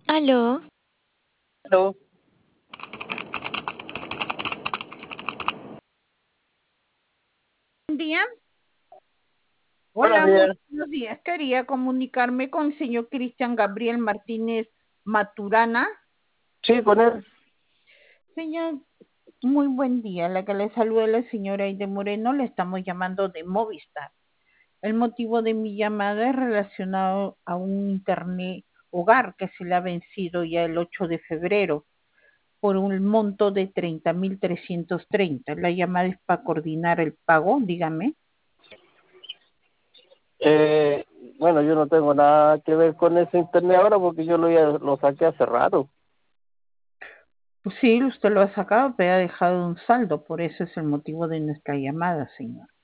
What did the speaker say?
Aló, Aló, Buen día. buenos Hola, muy días. buenos días. Quería comunicarme con el señor Cristian Gabriel Martínez Maturana. Sí, con él. Señor, muy buen día. La que le saluda es la señora Aide Moreno. Le estamos llamando de Movistar. El motivo de mi llamada es relacionado a un internet hogar que se le ha vencido ya el 8 de febrero por un monto de 30.330. La llamada es para coordinar el pago, dígame. Eh, bueno, yo no tengo nada que ver con ese internet ahora porque yo lo saqué hace rato. Pues sí, usted lo ha sacado, pero ha dejado un saldo, por eso es el motivo de nuestra llamada, señor.